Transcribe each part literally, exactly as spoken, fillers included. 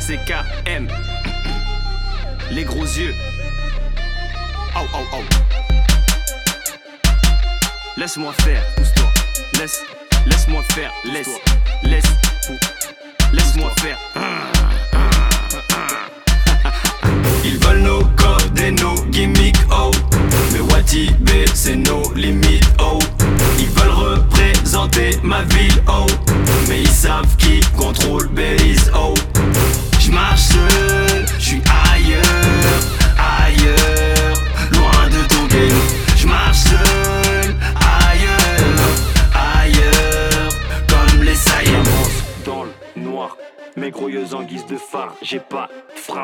C K M. Les gros yeux. Oh oh oh. Laisse-moi faire, pousse-toi. Laisse, laisse-moi faire, laisse, laisse, laisse-moi faire. Ils veulent nos codes et nos gimmicks, oh. Mais Wati B c'est nos limites, oh. Ils veulent représenter ma ville, oh. Mais ils savent qui contrôle Belize, oh. J'marche seul, j'suis ailleurs, ailleurs, loin de ton game. J'marche seul, ailleurs, ailleurs, comme les Saiyans. Dans le noir, mes gros yeux en guise de phare, j'ai pas de frein.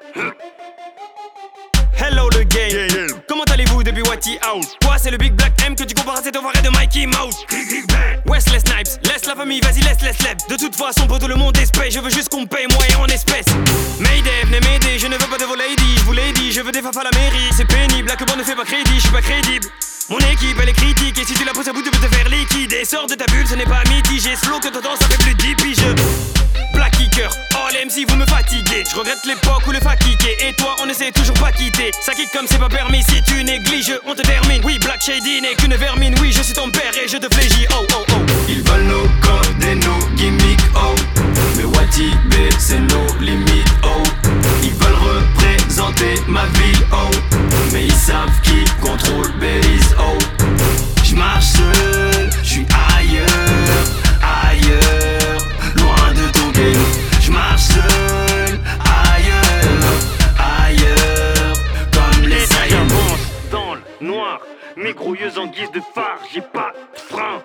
Hello le game, yeah, yeah. Comment allez-vous depuis Wati Out? Quoi c'est le Big Black M que tu compares à cette enfoiré de Mikey Mouse? Wesley Snipes, laisse la famille, vas-y laisse, laisse, laisse. De toute façon pour tout le monde espèce, je veux juste qu'on paye moi et en espèces. Mayday, venez m'aider, je ne veux pas de vos ladies. Je vous l'ai dit, je veux des faf à la mairie. C'est pénible, la que ne fait pas crédit, je suis pas crédible. Mon équipe elle est critique et si tu la pousses à bout tu peux te faire liquide. Et sors de ta bulle, ce n'est pas mitigé. Slow que t'entends ça fait plus de dix piges. Black Kicker, oh les M C vous me fatiguez. Je regrette l'époque où le fa kické. Et toi on essaie toujours pas quitter. Ça kick comme c'est pas permis, si tu négliges on te termine. Oui Black Shady n'est qu'une vermine. Oui je suis ton père et je te flégis, oh oh oh. Ils veulent nos codes et nos gimmicks, oh. Mais Wati B c'est nos limites, oh. Ils veulent représenter ma ville, oh. Mais ils savent qui contrôle Belize, oh. J'marche seul, j'suis ailleurs, ailleurs, loin de ton game. J'marche seul, ailleurs, ailleurs, comme les Saiyans. Dans le noir, mes gros yeux en guise de phare, j'ai pas de frein.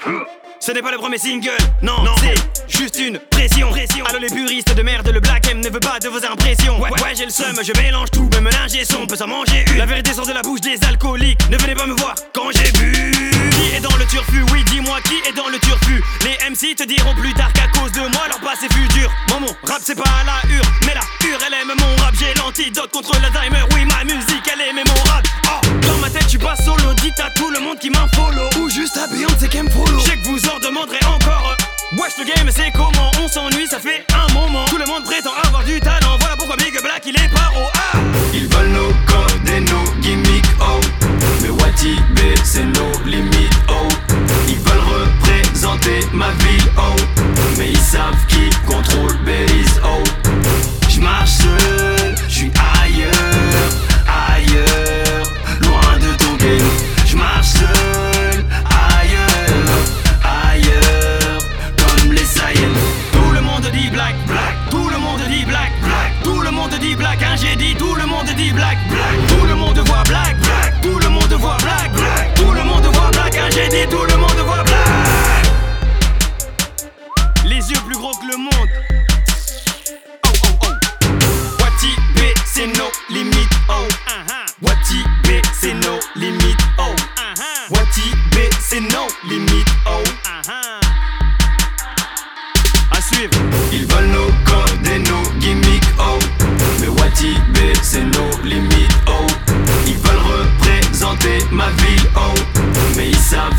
Ce n'est pas le premier single, non, non. C'est juste une pression, pression. Allô les puristes de merde, le Black M ne veut pas de vos impressions. Ouais, ouais j'ai le seum, je mélange tout, même l'ingé son peut s'en manger une. La vérité sort de la bouche des alcooliques, ne venez pas me voir quand j'ai bu. Qui est dans le turfu, oui dis-moi qui est dans le turfu. Les M C te diront plus tard qu'à cause de moi leur passé fut dur. Moi mon rap c'est pas la hure, mais la hure elle aime mon rap. J'ai l'antidote contre l'Alzheimer, oui ma musique elle aime mon rap, oh. Dans ma tête je suis pas solo, dites à tout le monde qui m'infollow. Ou juste à Beyoncé qui me follow. Je sais que vous en demanderez encore. Wesh le game c'est comment on s'ennuie, ça fait un moment. Tout le monde prétend avoir du talent, voilà pourquoi Big Black il est paro, ah. Ils veulent nos codes et nos gimmicks, oh. Mais Wati B c'est nos limites, oh. Ils veulent représenter ma ville, oh. Mais ils savent qui contrôle Belize, oh. J'marche seul, j'suis ailleurs, ailleurs, loin de ton game. J'marche seul, ailleurs, ailleurs, comme les Saiyans. Tout le monde dit black, black. Tout le monde dit black, black. Tout le monde dit black, hein j'ai dit tout le monde dit black, black. Tout le monde voit black, black. Tout le monde voit black, black. Tout le monde voit black, hein j'ai dit tout le monde voit black. Les yeux plus gros que le monde. Oh oh oh. Wati B c'est nos limites, oh. Wati B c'est nos limites, oh. Wati B c'est nos limites, oh. À suivre. Ils veulent nos codes et nos gimmicks, oh. Mais Wati B c'est nos limites, oh. Ils veulent représenter ma ville, oh. Mais ils savent